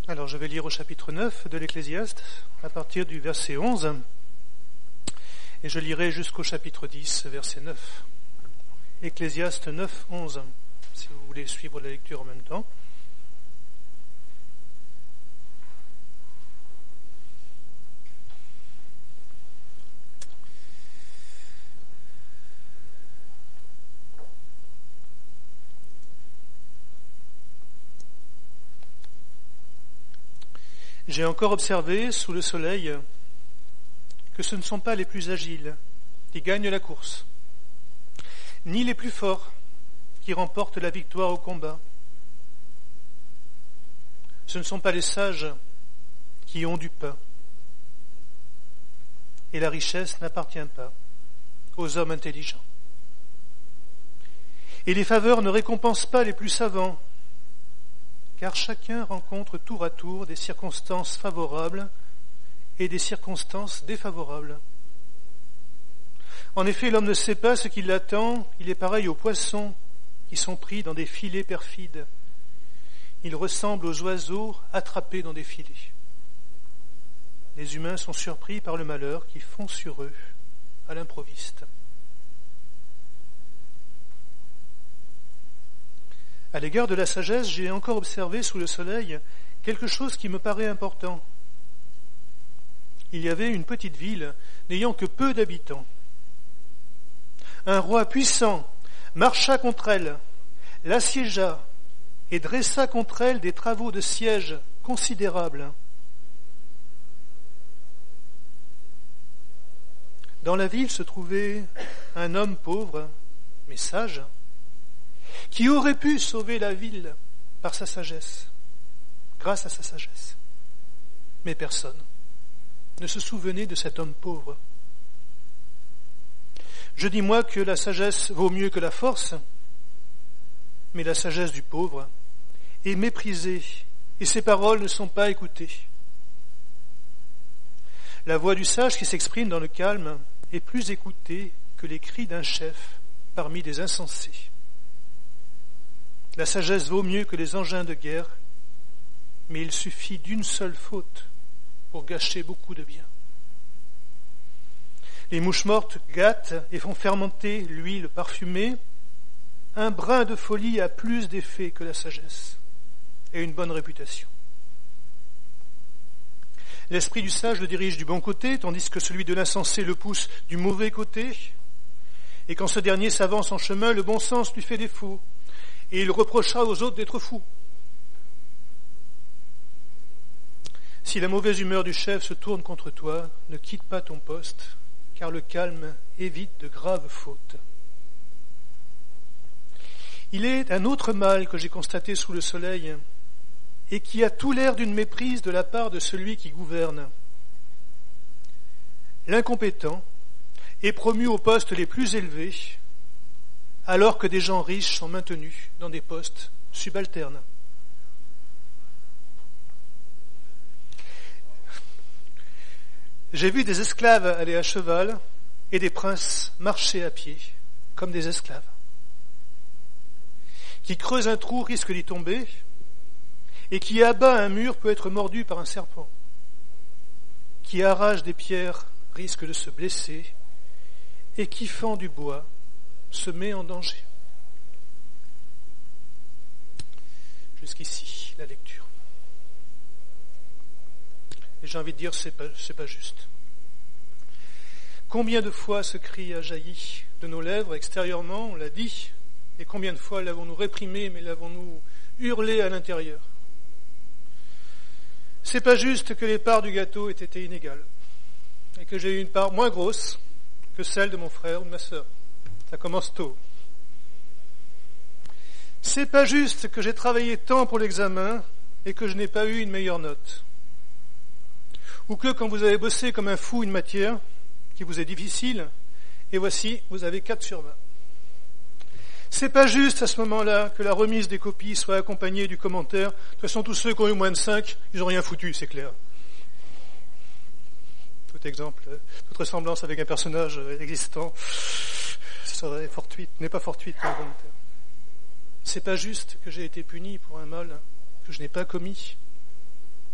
Alors je vais lire au chapitre 9 de l'Ecclésiaste, à partir du verset 11, et je lirai jusqu'au chapitre 10, verset 9. Ecclésiaste 9, 11, si vous voulez suivre la lecture en même temps. J'ai encore observé sous le soleil que ce ne sont pas les plus agiles qui gagnent la course, ni les plus forts qui remportent la victoire au combat. Ce ne sont pas les sages qui ont du pain, et la richesse n'appartient pas aux hommes intelligents. Et les faveurs ne récompensent pas les plus savants, car chacun rencontre tour à tour des circonstances favorables et des circonstances défavorables. En effet, l'homme ne sait pas ce qui l'attend, il est pareil aux poissons qui sont pris dans des filets perfides. Il ressemble aux oiseaux attrapés dans des filets. Les humains sont surpris par le malheur qui fond sur eux à l'improviste. À l'égard de la sagesse, j'ai encore observé sous le soleil quelque chose qui me paraît important. Il y avait une petite ville n'ayant que peu d'habitants. Un roi puissant marcha contre elle, l'assiégea et dressa contre elle des travaux de siège considérables. Dans la ville se trouvait un homme pauvre, mais sage, qui aurait pu sauver la ville par sa sagesse, grâce à sa sagesse. Mais personne ne se souvenait de cet homme pauvre. Je dis moi que la sagesse vaut mieux que la force, mais la sagesse du pauvre est méprisée et ses paroles ne sont pas écoutées. La voix du sage qui s'exprime dans le calme est plus écoutée que les cris d'un chef parmi des insensés. La sagesse vaut mieux que les engins de guerre, mais il suffit d'une seule faute pour gâcher beaucoup de bien. Les mouches mortes gâtent et font fermenter l'huile parfumée. Un brin de folie a plus d'effet que la sagesse et une bonne réputation. L'esprit du sage le dirige du bon côté, tandis que celui de l'insensé le pousse du mauvais côté. Et quand ce dernier s'avance en chemin, le bon sens lui fait défaut. Et il reprochera aux autres d'être fous. Si la mauvaise humeur du chef se tourne contre toi, ne quitte pas ton poste, car le calme évite de graves fautes. Il est un autre mal que j'ai constaté sous le soleil, et qui a tout l'air d'une méprise de la part de celui qui gouverne. L'incompétent est promu aux postes les plus élevés, alors que des gens riches sont maintenus dans des postes subalternes. J'ai vu des esclaves aller à cheval et des princes marcher à pied, comme des esclaves. Qui creuse un trou risque d'y tomber, et qui abat un mur peut être mordu par un serpent. Qui arrache des pierres risque de se blesser, et qui fend du bois se met en danger. Jusqu'ici, la lecture. Et j'ai envie de dire, c'est pas juste. Combien de fois ce cri a jailli de nos lèvres extérieurement, on l'a dit, et combien de fois l'avons-nous réprimé, mais l'avons-nous hurlé à l'intérieur. C'est pas juste que les parts du gâteau aient été inégales, et que j'ai eu une part moins grosse que celle de mon frère ou de ma sœur. Ça commence tôt. C'est pas juste que j'ai travaillé tant pour l'examen et que je n'ai pas eu une meilleure note. Ou que quand vous avez bossé comme un fou une matière qui vous est difficile, et voici, vous avez 4 sur 20. C'est pas juste à ce moment-là que la remise des copies soit accompagnée du commentaire. De toute façon, tous ceux qui ont eu moins de 5, ils n'ont rien foutu, c'est clair. Tout exemple, toute ressemblance avec un personnage existant serait fortuite, n'est pas fortuite comme commentaire. C'est pas juste que j'ai été puni pour un mal que je n'ai pas commis.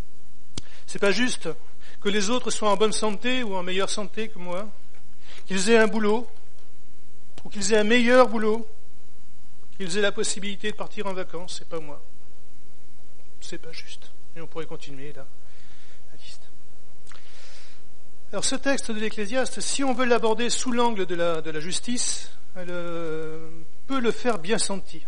C'est pas juste que les autres soient en bonne santé ou en meilleure santé que moi, qu'ils aient un boulot, ou qu'ils aient un meilleur boulot, qu'ils aient la possibilité de partir en vacances, c'est pas moi. C'est pas juste. Et on pourrait continuer là, la liste. Alors ce texte de l'Ecclésiaste, si on veut l'aborder sous l'angle de la justice, elle peut le faire bien sentir.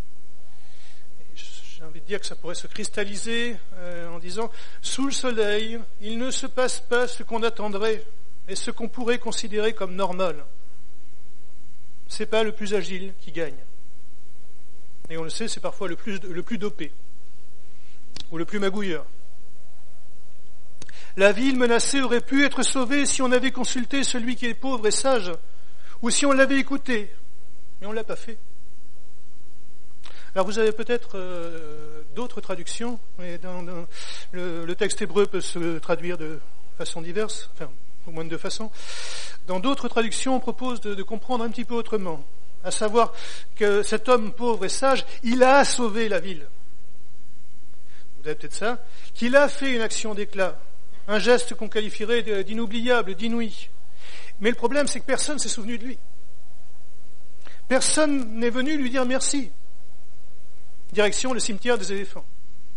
J'ai envie de dire que ça pourrait se cristalliser en disant « Sous le soleil, il ne se passe pas ce qu'on attendrait et ce qu'on pourrait considérer comme normal. C'est pas le plus agile qui gagne. Et on le sait, c'est parfois le plus dopé ou le plus magouilleur. La ville menacée aurait pu être sauvée si on avait consulté celui qui est pauvre et sage, ou si on l'avait écouté, mais on ne l'a pas fait. » Alors vous avez peut-être d'autres traductions, mais le texte hébreu peut se traduire de façon diverse, enfin au moins de deux façons. Dans d'autres traductions, on propose de comprendre un petit peu autrement, à savoir que cet homme pauvre et sage, il a sauvé la ville. Vous avez peut-être ça, qu'il a fait une action d'éclat, un geste qu'on qualifierait d'inoubliable, d'inouï. Mais le problème, c'est que personne ne s'est souvenu de lui. Personne n'est venu lui dire merci. Direction le cimetière des éléphants.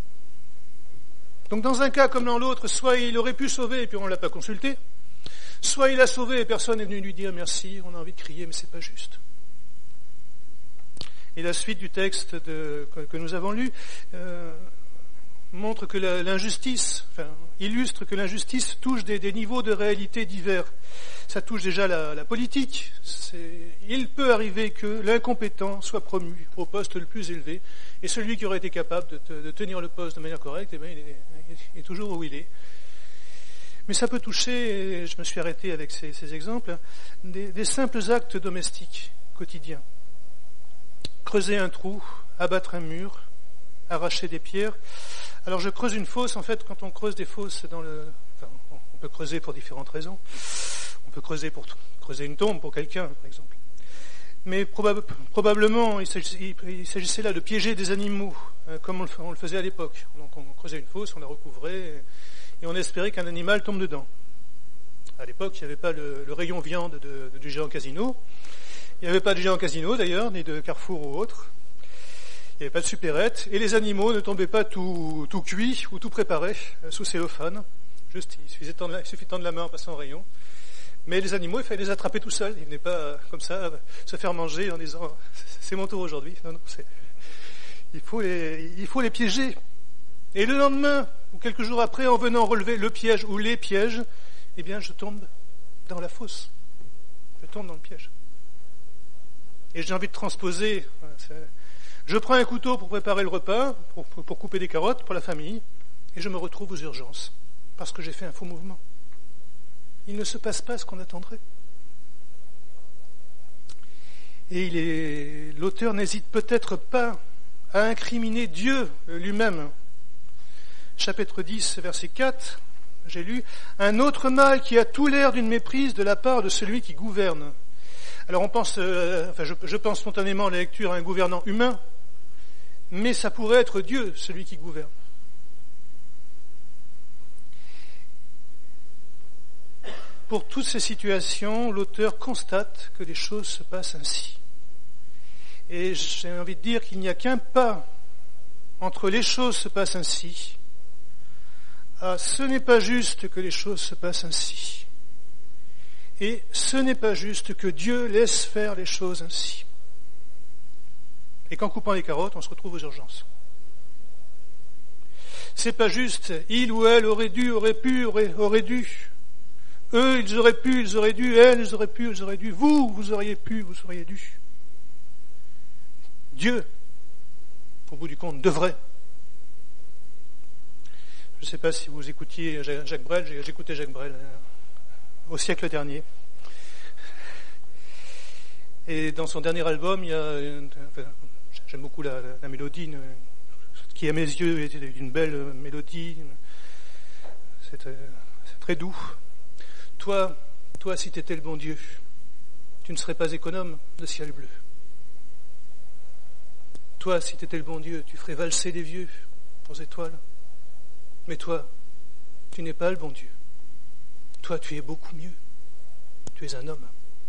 Donc dans un cas comme dans l'autre, soit il aurait pu sauver et puis on ne l'a pas consulté, soit il a sauvé et personne n'est venu lui dire merci, on a envie de crier mais c'est pas juste. Et la suite du texte que nous avons lu montre que l'injustice, illustre que l'injustice touche des niveaux de réalité divers. Ça touche déjà la politique. Il peut arriver que l'incompétent soit promu au poste le plus élevé, et celui qui aurait été capable de tenir le poste de manière correcte, il est toujours où il est. Mais ça peut toucher, et je me suis arrêté avec ces exemples, des simples actes domestiques quotidiens. Creuser un trou, abattre un mur, arracher des pierres. Alors je creuse une fosse, en fait, quand on creuse des fosses on peut creuser pour différentes raisons. On peut creuser pour creuser une tombe pour quelqu'un, par exemple. Mais probablement, il s'agissait là de piéger des animaux, comme on le faisait à l'époque. Donc on creusait une fosse, on la recouvrait, et on espérait qu'un animal tombe dedans. À l'époque, il n'y avait pas le rayon viande du géant Casino. Il n'y avait pas de géant Casino, d'ailleurs, ni de Carrefour ou autre. Il n'y avait pas de supérette, et les animaux ne tombaient pas tout cuits ou tout préparés sous cellophane. Juste, il suffit de tendre la main en passant au rayon. Mais les animaux, il fallait les attraper tout seuls. Ils ne venaient pas comme ça se faire manger en disant « c'est mon tour aujourd'hui ». Non, il faut les piéger. Et le lendemain, ou quelques jours après, en venant relever le piège ou les pièges, eh bien, je tombe dans la fosse. Je tombe dans le piège. Et j'ai envie de transposer. Je prends un couteau pour préparer le repas, pour couper des carottes pour la famille, et je me retrouve aux urgences, parce que j'ai fait un faux mouvement. Il ne se passe pas ce qu'on attendrait. Et l'auteur n'hésite peut-être pas à incriminer Dieu lui-même. Chapitre 10, verset 4, j'ai lu « Un autre mal qui a tout l'air d'une méprise de la part de celui qui gouverne ». Alors on pense, je pense spontanément à la lecture à un gouvernant humain, mais ça pourrait être Dieu, celui qui gouverne. Pour toutes ces situations, l'auteur constate que les choses se passent ainsi. Et j'ai envie de dire qu'il n'y a qu'un pas entre les choses se passent ainsi, ce n'est pas juste que les choses se passent ainsi. Et ce n'est pas juste que Dieu laisse faire les choses ainsi. Et qu'en coupant les carottes, on se retrouve aux urgences. C'est pas juste, il ou elle aurait dû, aurait pu, aurait dû. Eux, ils auraient pu, ils auraient dû, elles, ils auraient pu, ils auraient dû. Vous auriez pu, vous auriez dû. Dieu, au bout du compte, devrait. Je ne sais pas si vous écoutiez Jacques Brel, j'écoutais Jacques Brel au siècle dernier. Et dans son dernier album, il y a j'aime beaucoup la mélodie, qui à mes yeux est d'une belle mélodie. C'est très doux. Toi, si tu étais le bon Dieu, tu ne serais pas économe de ciel bleu. Toi, si tu étais le bon Dieu, tu ferais valser les vieux aux étoiles. Mais toi, Tu n'es pas le bon Dieu. Toi, tu es beaucoup mieux. Tu es un homme.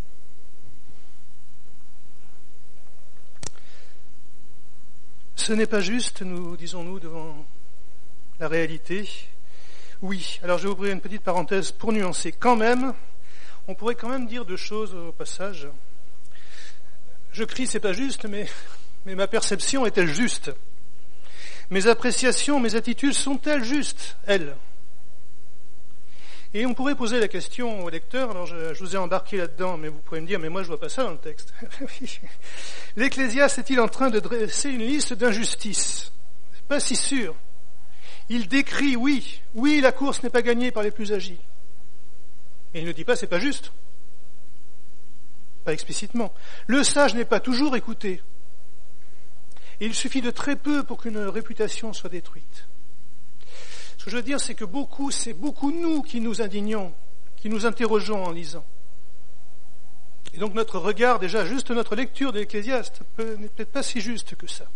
Ce n'est pas juste, nous disons-nous, devant la réalité. Oui, alors je vais ouvrir une petite parenthèse pour nuancer. Quand même, on pourrait quand même dire deux choses au passage. Je crie, c'est pas juste, mais ma perception est-elle juste? Mes appréciations, mes attitudes sont-elles justes, elles? Et on pourrait poser la question au lecteur, alors je vous ai embarqué là-dedans, mais vous pouvez me dire, mais moi je vois pas ça dans le texte. L'Ecclésiaste est-il en train de dresser une liste d'injustices? C'est pas si sûr. Il décrit, oui, la course n'est pas gagnée par les plus agiles. Et il ne dit pas, c'est pas juste. Pas explicitement. Le sage n'est pas toujours écouté. Et il suffit de très peu pour qu'une réputation soit détruite. Ce que je veux dire, c'est que c'est beaucoup nous qui nous indignons, qui nous interrogeons en lisant. Et donc notre regard, déjà, juste notre lecture de l'Ecclésiaste n'est peut-être pas si juste que ça.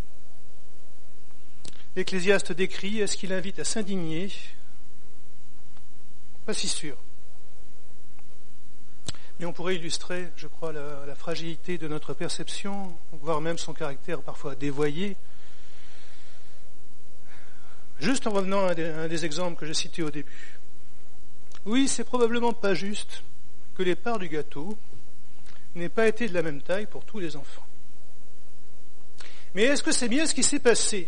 L'Ecclésiaste décrit, est-ce qu'il invite à s'indigner? Pas si sûr. Mais on pourrait illustrer, je crois, la fragilité de notre perception, voire même son caractère parfois dévoyé, juste en revenant à un des exemples que j'ai cités au début. Oui, c'est probablement pas juste que les parts du gâteau n'aient pas été de la même taille pour tous les enfants. Mais est-ce que c'est bien ce qui s'est passé?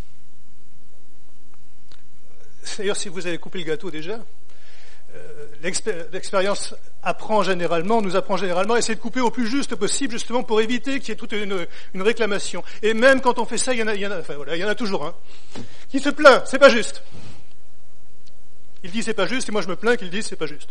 D'ailleurs, si vous avez coupé le gâteau déjà, l'expérience nous apprend généralement à essayer de couper au plus juste possible, justement pour éviter qu'il y ait toute une réclamation. Et même quand on fait ça, il y en a toujours un qui se plaint, c'est pas juste. Il dit c'est pas juste, et moi je me plains qu'il dise c'est pas juste.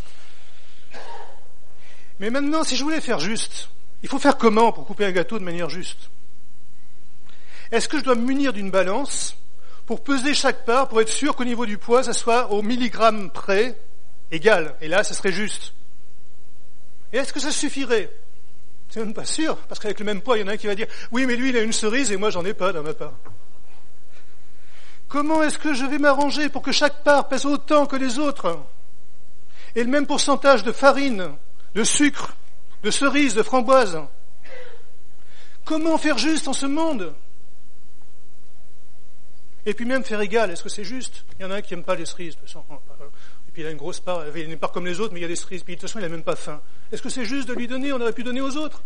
Mais maintenant, si je voulais faire juste, il faut faire comment pour couper un gâteau de manière juste? Est-ce que je dois me munir d'une balance pour peser chaque part, pour être sûr qu'au niveau du poids, ça soit au milligramme près, égal. Et là, ça serait juste. Et est-ce que ça suffirait? C'est même pas sûr, parce qu'avec le même poids, il y en a un qui va dire « Oui, mais lui, il a une cerise et moi, j'en ai pas dans ma part. » Comment est-ce que je vais m'arranger pour que chaque part pèse autant que les autres? Et le même pourcentage de farine, de sucre, de cerises, de framboises? Comment faire juste en ce monde? Et puis même faire égal, est-ce que c'est juste? Il y en a un qui n'aime pas les cerises, de toute façon. Et puis il a une grosse part, il a une part comme les autres, mais il y a des cerises, puis de toute façon il n'a même pas faim. Est-ce que c'est juste de lui donner? On aurait pu donner aux autres.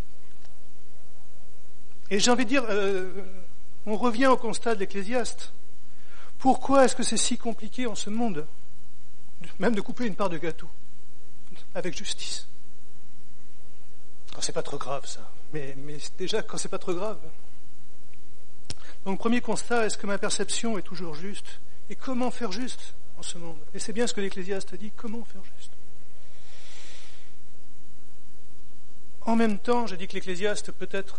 Et j'ai envie de dire, on revient au constat de l'Ecclésiaste. Pourquoi est-ce que c'est si compliqué en ce monde, même de couper une part de gâteau, avec justice? Quand c'est pas trop grave ça, mais déjà quand c'est pas trop grave. Donc, premier constat, est-ce que ma perception est toujours juste? Et comment faire juste en ce monde? Et c'est bien ce que l'Ecclésiaste dit, comment faire juste? En même temps, je dis que l'Ecclésiaste peut-être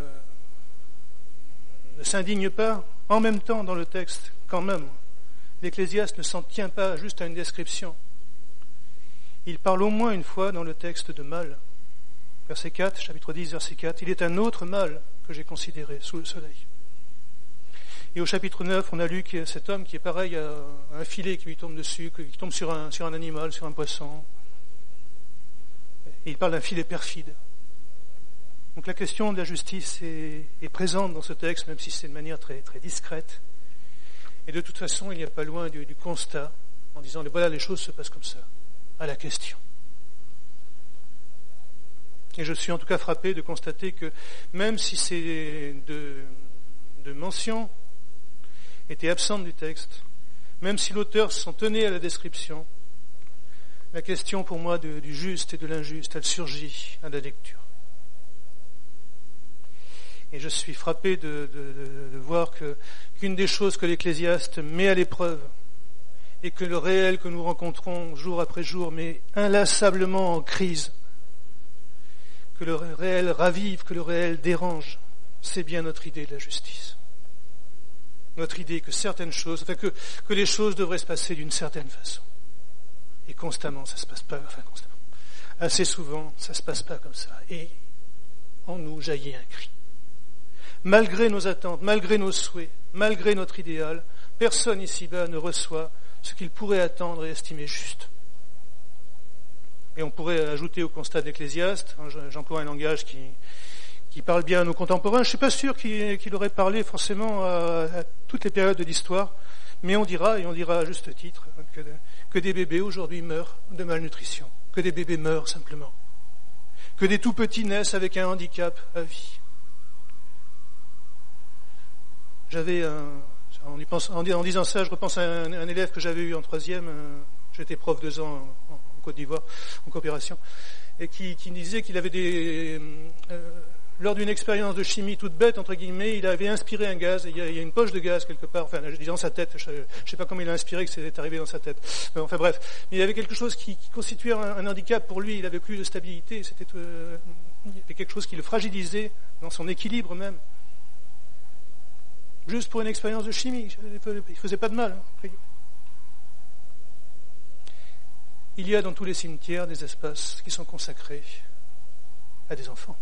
ne s'indigne pas. En même temps, dans le texte, quand même, l'Ecclésiaste ne s'en tient pas juste à une description. Il parle au moins une fois dans le texte de mal. Verset 4, chapitre 10, verset 4, il est un autre mal que j'ai considéré sous le soleil. Et au chapitre 9, on a lu que cet homme qui est pareil à un filet qui lui tombe dessus, qui tombe sur un animal, sur un poisson. Et il parle d'un filet perfide. Donc la question de la justice est présente dans ce texte, même si c'est de manière très, très discrète. Et de toute façon, il n'y a pas loin du constat, en disant, voilà, les choses se passent comme ça, à la question. Et je suis en tout cas frappé de constater que, même si ces deux mentions étaient absentes du texte, même si l'auteur s'en tenait à la description, la question pour moi du juste et de l'injuste, elle surgit à la lecture. Et je suis frappé de voir qu'une des choses que l'Ecclésiaste met à l'épreuve, et que le réel que nous rencontrons jour après jour met inlassablement en crise, que le réel ravive, que le réel dérange, c'est bien notre idée de la justice. Notre idée que certaines choses, que les choses devraient se passer d'une certaine façon. Et constamment, ça se passe pas, assez souvent, ça se passe pas comme ça. Et en nous jaillit un cri. Malgré nos attentes, malgré nos souhaits, malgré notre idéal, personne ici-bas ne reçoit ce qu'il pourrait attendre et estimer juste. Et on pourrait ajouter au constat de l'Ecclésiaste, j'emploie un langage qui parle bien à nos contemporains, je ne suis pas sûr qu'il aurait parlé forcément à toutes les périodes de l'histoire, mais on dira à juste titre, que des bébés aujourd'hui meurent de malnutrition, que des bébés meurent simplement, que des tout-petits naissent avec un handicap à vie. En disant ça, je repense à un élève que j'avais eu en 3e, j'étais prof 2 ans en Côte d'Ivoire, en coopération, et qui disait qu'il avait lors d'une expérience de chimie toute bête, entre guillemets, il avait inspiré un gaz, il y a une poche de gaz quelque part, enfin, je dis dans sa tête, je ne sais pas comment il a inspiré que c'est arrivé dans sa tête. Enfin bref, mais il y avait quelque chose qui constituait un handicap pour lui, il n'avait plus de stabilité, il y avait quelque chose qui le fragilisait dans son équilibre même. Juste pour une expérience de chimie, il faisait pas de mal. Il y a dans tous les cimetières des espaces qui sont consacrés à des enfants.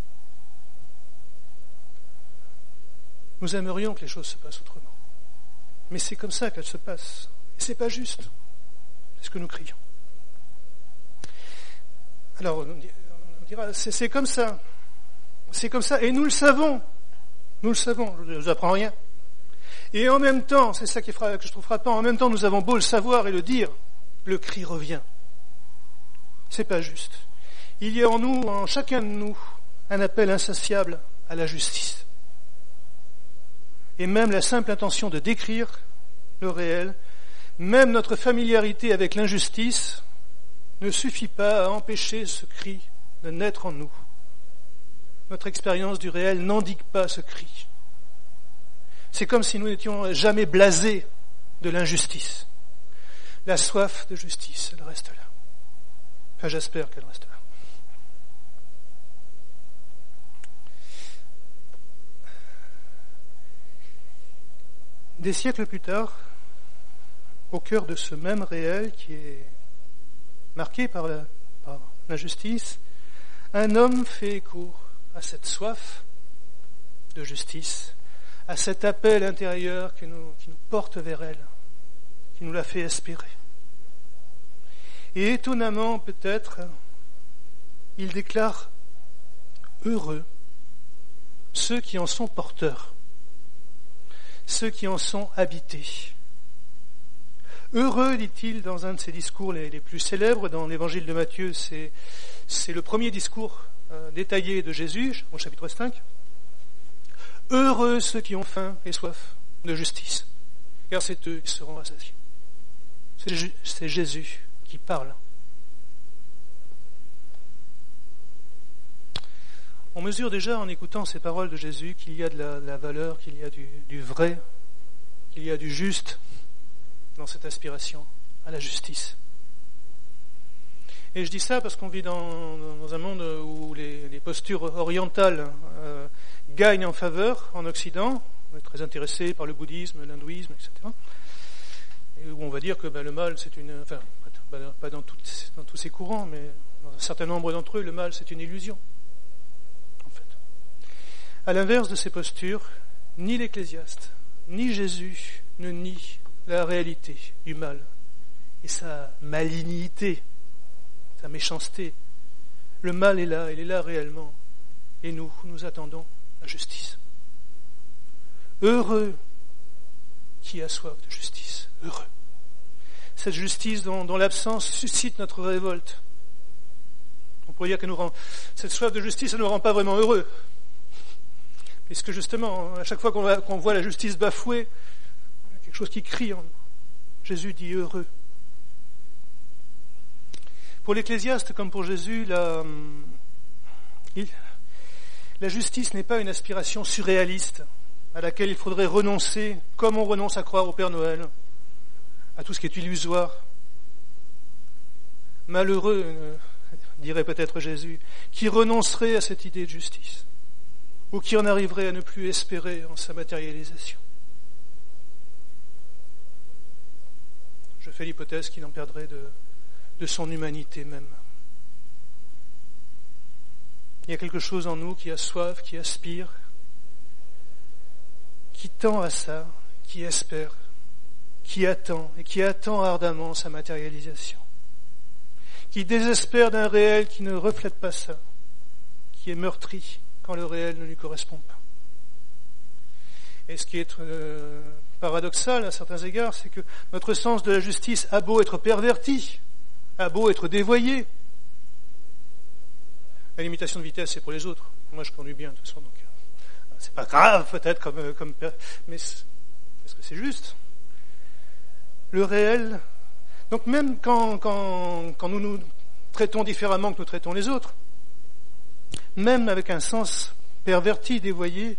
Nous aimerions que les choses se passent autrement. Mais c'est comme ça qu'elles se passent. Et c'est pas juste. C'est ce que nous crions. Alors, on dira, c'est comme ça. C'est comme ça. Et nous le savons. Nous le savons. Je ne vous apprends rien. Et en même temps, c'est ça que je trouve frappant, en même temps, nous avons beau le savoir et le dire, le cri revient. C'est pas juste. Il y a en nous, en chacun de nous, un appel insatiable à la justice. Et même la simple intention de décrire le réel, même notre familiarité avec l'injustice, ne suffit pas à empêcher ce cri de naître en nous. Notre expérience du réel n'endigue pas ce cri. C'est comme si nous n'étions jamais blasés de l'injustice. La soif de justice, elle reste là. Enfin, j'espère qu'elle reste là. Des siècles plus tard, au cœur de ce même réel qui est marqué par l'injustice, un homme fait écho à cette soif de justice, à cet appel intérieur qui nous porte vers elle, qui nous la fait espérer. Et étonnamment, peut-être, il déclare « Heureux ceux qui en sont porteurs, ceux qui en sont habités. » Heureux, dit-il dans un de ses discours les plus célèbres dans l'évangile de Matthieu, c'est le premier discours détaillé de Jésus, au chapitre 5. Heureux ceux qui ont faim et soif de justice, car c'est eux qui seront rassasiés. C'est Jésus qui parle. On mesure déjà en écoutant ces paroles de Jésus qu'il y a de la valeur, qu'il y a du vrai, qu'il y a du juste dans cette aspiration à la justice. Et je dis ça parce qu'on vit dans un monde où les postures orientales gagnent en faveur en Occident. On est très intéressé par le bouddhisme, l'hindouisme, etc. Et où on va dire que le mal, c'est pas dans tous ces courants, mais dans un certain nombre d'entre eux, le mal, c'est une illusion. En fait. À l'inverse de ces postures, ni l'Ecclésiaste, ni Jésus ne nie la réalité du mal et sa malignité, sa méchanceté. Le mal est là, il est là réellement. Et nous attendons la justice. Heureux qui a soif de justice. Heureux. Cette justice dont l'absence suscite notre révolte. On pourrait dire que cette soif de justice ne nous rend pas vraiment heureux. Puisque justement, à chaque fois qu'on voit la justice bafouée, il y a quelque chose qui crie en nous. Jésus dit heureux. Pour l'Ecclésiaste comme pour Jésus, la justice n'est pas une aspiration surréaliste à laquelle il faudrait renoncer, comme on renonce à croire au Père Noël, à tout ce qui est illusoire. Malheureux, dirait peut-être Jésus, qui renoncerait à cette idée de justice, ou qui en arriverait à ne plus espérer en sa matérialisation. Je fais l'hypothèse qu'il en perdrait de son humanité même. Il y a quelque chose en nous qui a soif, qui aspire, qui tend à ça, qui espère, qui attend et qui attend ardemment sa matérialisation, qui désespère d'un réel qui ne reflète pas ça, qui est meurtri quand le réel ne lui correspond pas. Et ce qui est paradoxal à certains égards, c'est que notre sens de la justice a beau être perverti, a beau être dévoyé. La limitation de vitesse, c'est pour les autres. Moi, je conduis bien, de toute façon, donc c'est pas grave, peut-être, mais est-ce que c'est juste? Le réel. Donc même quand nous nous traitons différemment que nous traitons les autres, même avec un sens perverti, dévoyé,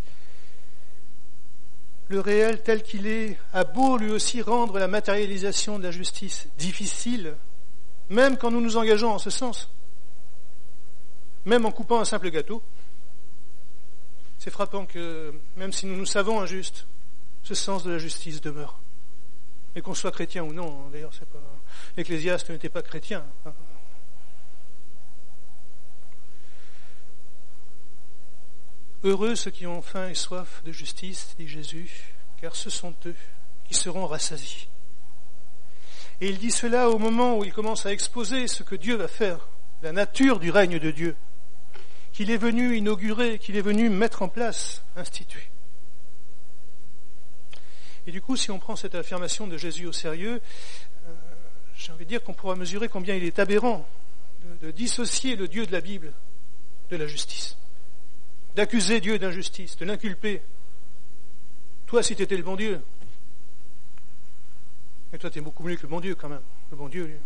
le réel tel qu'il est a beau lui aussi rendre la matérialisation de la justice difficile, même quand nous nous engageons en ce sens, même en coupant un simple gâteau. C'est frappant que, même si nous nous savons injustes, ce sens de la justice demeure. Et qu'on soit chrétien ou non, d'ailleurs, c'est pas. L'Ecclésiaste n'était pas chrétien. Heureux ceux qui ont faim et soif de justice, dit Jésus, car ce sont eux qui seront rassasiés. Et il dit cela au moment où il commence à exposer ce que Dieu va faire, la nature du règne de Dieu, qu'il est venu inaugurer, qu'il est venu mettre en place, instituer. Et du coup, si on prend cette affirmation de Jésus au sérieux, j'ai envie de dire qu'on pourra mesurer combien il est aberrant de dissocier le Dieu de la Bible de la justice, d'accuser Dieu d'injustice, de l'inculper. Toi, si tu étais le bon Dieu, mais toi, tu es beaucoup mieux que le bon Dieu quand même, le bon Dieu, lui.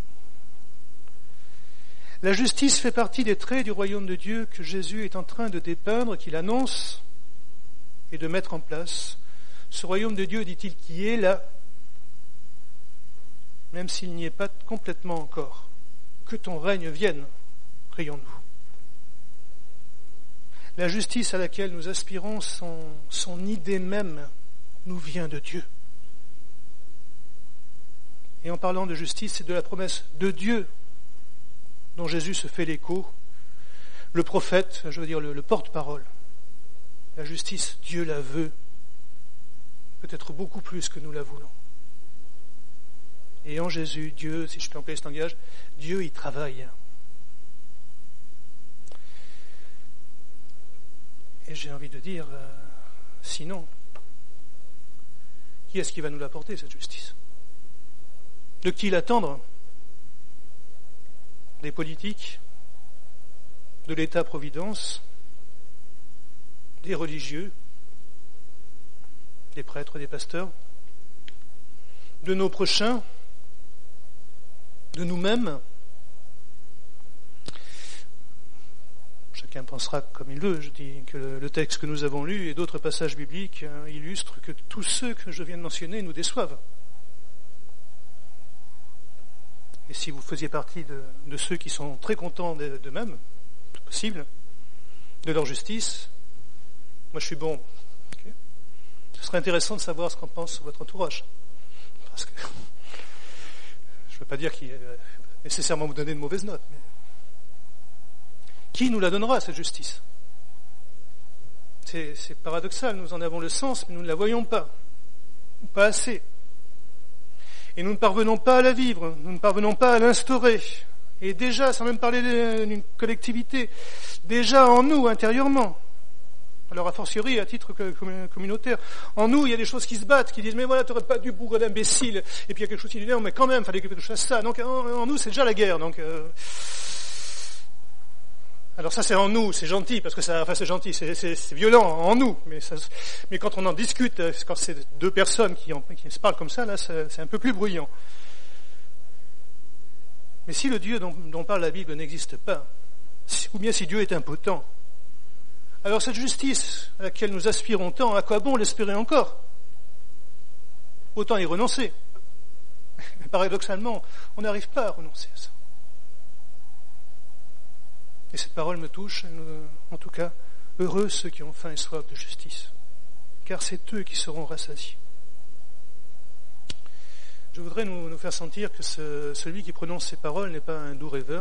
La justice fait partie des traits du royaume de Dieu que Jésus est en train de dépeindre, qu'il annonce et de mettre en place. Ce royaume de Dieu, dit-il, qui est là, même s'il n'y est pas complètement encore. Que ton règne vienne, prions-nous. La justice à laquelle nous aspirons, son idée même, nous vient de Dieu. Et en parlant de justice, c'est de la promesse de Dieu dont Jésus se fait l'écho. Le prophète, je veux dire le porte-parole. La justice, Dieu la veut, peut-être beaucoup plus que nous la voulons. Et en Jésus, Dieu, si je peux employer cet langage, Dieu y travaille. Et j'ai envie de dire, sinon, qui est-ce qui va nous l'apporter, cette justice? De qui l'attendre? Des politiques, de l'État-providence, des religieux, des prêtres, des pasteurs, de nos prochains, de nous-mêmes. Chacun pensera comme il veut. Je dis que le texte que nous avons lu et d'autres passages bibliques illustrent que tous ceux que je viens de mentionner nous déçoivent. Et si vous faisiez partie de ceux qui sont très contents d'eux-mêmes, tout possible, de leur justice, moi je suis bon. Okay. Ce serait intéressant de savoir ce qu'en pense votre entourage. Parce que je ne veux pas dire qu'il va nécessairement vous donner de mauvaises notes, mais qui nous la donnera, cette justice? C'est paradoxal, nous en avons le sens, mais nous ne la voyons pas, ou pas assez. Et nous ne parvenons pas à la vivre, nous ne parvenons pas à l'instaurer. Et déjà, sans même parler d'une collectivité, déjà en nous, intérieurement, alors a fortiori à titre communautaire, en nous, il y a des choses qui se battent, qui disent, mais voilà, t'aurais pas dû, bougre d'imbécile. Et puis il y a quelque chose qui dit, non, mais quand même, fallait que je fasse ça. Donc en nous, c'est déjà la guerre. Donc, alors ça, c'est en nous, c'est gentil, parce que c'est gentil, c'est violent en nous. Mais quand on en discute, quand c'est deux personnes qui se parlent comme ça, là, c'est un peu plus bruyant. Mais si le Dieu dont parle la Bible n'existe pas, ou bien si Dieu est impotent, alors cette justice à laquelle nous aspirons tant, à quoi bon l'espérer encore? Autant y renoncer. Mais paradoxalement, on n'arrive pas à renoncer à ça. Et cette parole me touche, en tout cas, heureux ceux qui ont faim et soif de justice, car c'est eux qui seront rassasiés. Je voudrais nous faire sentir que celui qui prononce ces paroles n'est pas un doux rêveur,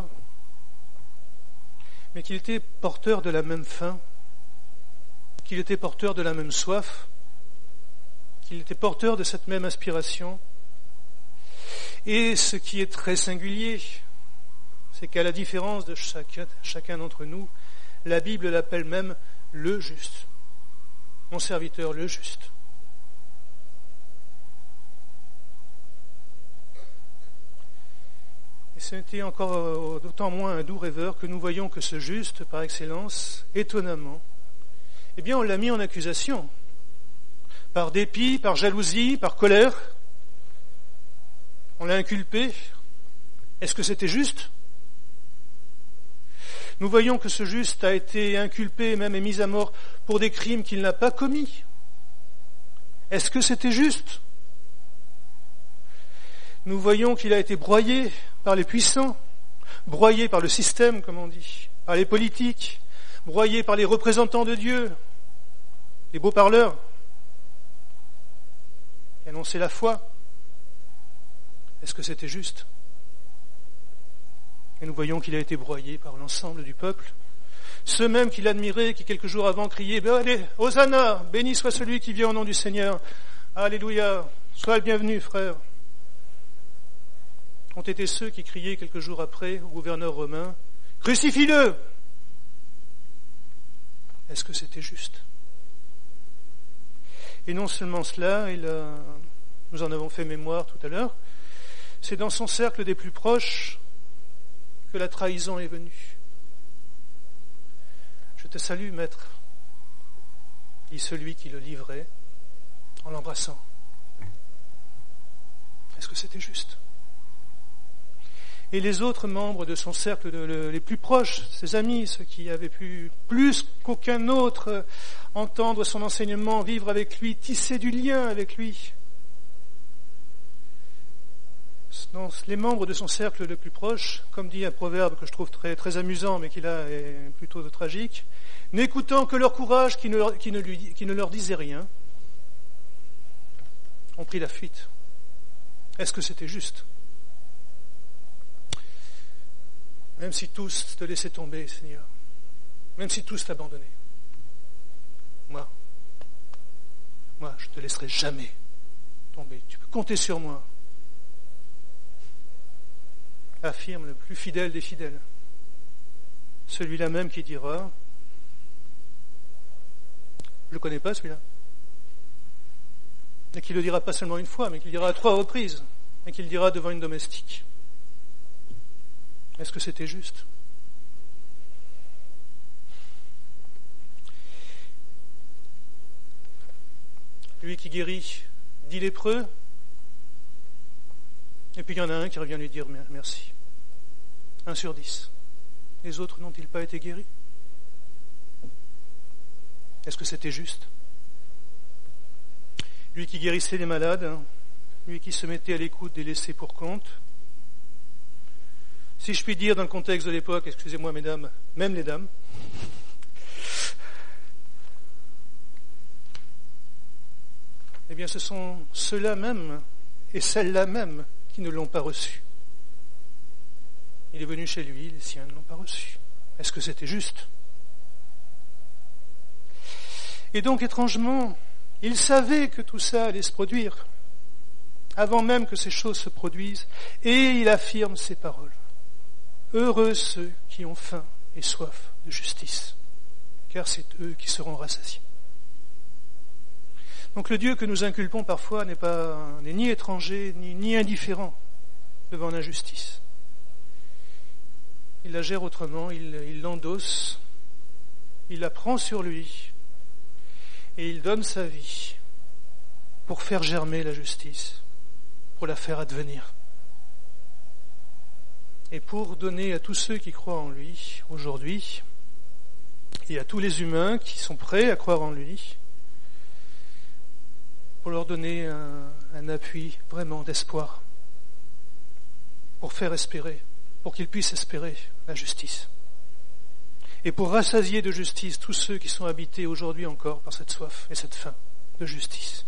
mais qu'il était porteur de la même faim, qu'il était porteur de la même soif, qu'il était porteur de cette même aspiration, Et ce qui est très singulier, c'est qu'à la différence de chacun d'entre nous, la Bible l'appelle même le juste. Mon serviteur, le juste. Et c'était encore d'autant moins un doux rêveur que nous voyons que ce juste, par excellence, étonnamment, eh bien on l'a mis en accusation. Par dépit, par jalousie, par colère. On l'a inculpé. Est-ce que c'était juste ? Nous voyons que ce juste a été inculpé et même est mis à mort pour des crimes qu'il n'a pas commis. Est-ce que c'était juste ? Nous voyons qu'il a été broyé par les puissants, broyé par le système, comme on dit, par les politiques, broyé par les représentants de Dieu, les beaux parleurs, qui annonçaient la foi. Est-ce que c'était juste ? Et nous voyons qu'il a été broyé par l'ensemble du peuple. Ceux mêmes qui l'admiraient, qui quelques jours avant criaient « Allez, Hosanna, béni soit celui qui vient au nom du Seigneur. Alléluia, sois le bienvenu, frère. » ont été ceux qui criaient quelques jours après au gouverneur romain « Crucifie-le !» Est-ce que c'était juste ? Et non seulement cela, nous en avons fait mémoire tout à l'heure, c'est dans son cercle des plus proches que la trahison est venue. « Je te salue, maître », dit celui qui le livrait en l'embrassant. Est-ce que c'était juste ? Et les autres membres de son cercle les plus proches, ses amis, ceux qui avaient pu plus qu'aucun autre entendre son enseignement, vivre avec lui, tisser du lien avec lui. Les membres de son cercle le plus proche, comme dit un proverbe que je trouve très, très amusant, mais qui là est plutôt tragique, n'écoutant que leur courage qui ne leur disait rien, ont pris la fuite. Est-ce que c'était juste ? Même si tous te laissaient tomber, Seigneur, même si tous t'abandonnaient, moi, je ne te laisserai jamais tomber. Tu peux compter sur moi. Affirme le plus fidèle des fidèles, celui-là même qui dira, je ne connais pas celui-là, et qui le dira pas seulement une fois, mais qui le dira à 3 reprises, et qui le dira devant une domestique. Est-ce que c'était juste ? Lui qui guérit 10 lépreux, et puis il y en a un qui revient lui dire merci. 1 sur 10. Les autres n'ont-ils pas été guéris ? Est-ce que c'était juste ? Lui qui guérissait les malades, lui qui se mettait à l'écoute des laissés pour compte, si je puis dire dans le contexte de l'époque, excusez-moi mesdames, même les dames, eh bien ce sont ceux-là même et celles-là même qui ne l'ont pas reçu. Il est venu chez lui, les siens ne l'ont pas reçu. Est-ce que c'était juste ? Et donc étrangement, il savait que tout ça allait se produire, avant même que ces choses se produisent, et il affirme ces paroles. Heureux ceux qui ont faim et soif de justice, car c'est eux qui seront rassasiés. Donc le Dieu que nous inculpons parfois n'est ni étranger, ni indifférent devant l'injustice. Il la gère autrement, il l'endosse, il la prend sur lui, et il donne sa vie pour faire germer la justice, pour la faire advenir. Et pour donner à tous ceux qui croient en lui aujourd'hui, et à tous les humains qui sont prêts à croire en lui, pour leur donner un appui vraiment d'espoir, pour faire espérer, pour qu'ils puissent espérer la justice. Et pour rassasier de justice tous ceux qui sont habités aujourd'hui encore par cette soif et cette faim de justice,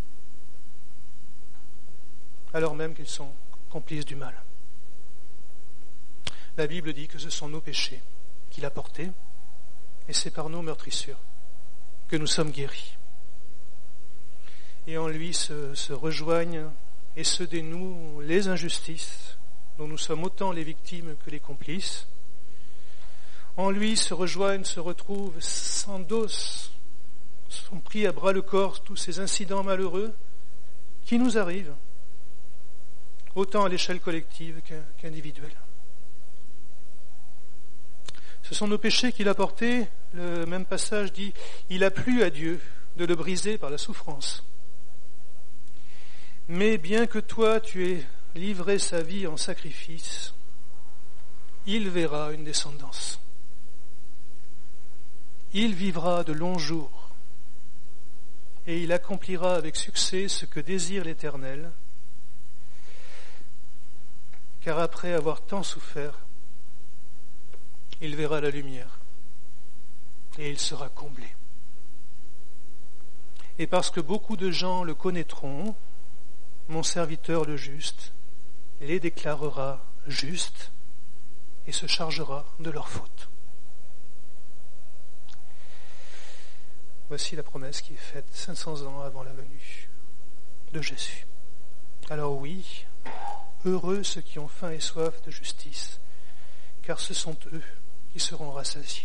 alors même qu'ils sont complices du mal. La Bible dit que ce sont nos péchés qu'il a portés, et c'est par nos meurtrissures que nous sommes guéris. Et en lui se rejoignent et se dénouent les injustices dont nous sommes autant les victimes que les complices. En lui se rejoignent, se retrouvent, s'endossent, sont pris à bras le corps tous ces incidents malheureux qui nous arrivent, autant à l'échelle collective qu'individuelle. Ce sont nos péchés qu'il a portés. Le même passage dit « Il a plu à Dieu de le briser par la souffrance. Mais bien que toi tu aies livré sa vie en sacrifice, il verra une descendance. Il vivra de longs jours et il accomplira avec succès ce que désire l'Éternel, car après avoir tant souffert, il verra la lumière et il sera comblé. Et parce que beaucoup de gens le connaîtront, mon serviteur le juste les déclarera justes et se chargera de leurs fautes. Voici la promesse qui est faite 500 ans avant la venue de Jésus. Alors oui, heureux ceux qui ont faim et soif de justice, car ce sont eux qui seront rassasiés.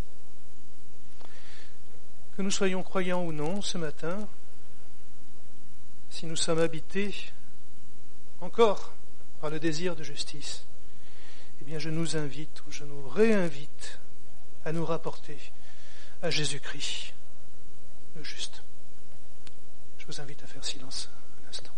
Que nous soyons croyants ou non ce matin, si nous sommes habités encore par le désir de justice, eh bien je nous invite ou je nous réinvite à nous rapporter à Jésus-Christ, le juste. Je vous invite à faire silence un instant.